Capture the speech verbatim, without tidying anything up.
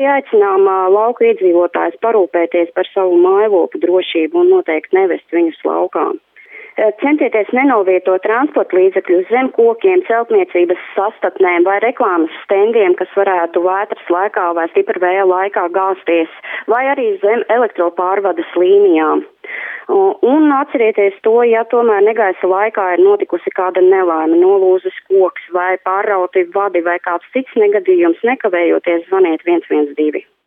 Aicinām uh, lauku iedzīvotājus parūpēties par savu mājlopu drošību un noteikti nevest viņus laukā. Centieties nenovietot transporta līdzekļus zem kokiem, celtniecības sastatnēm vai reklāmas stendiem, kas varētu vētras laikā vai stipra vēja laikā gāzties, vai arī zem elektropārvades līnijām. Un atcerieties to, ja tomēr negaisa laikā ir notikusi kāda nelaime, nolūzis koks vai pārrauti vadi vai kāds cits negadījums, nekavējoties zvaniet viens viens divi.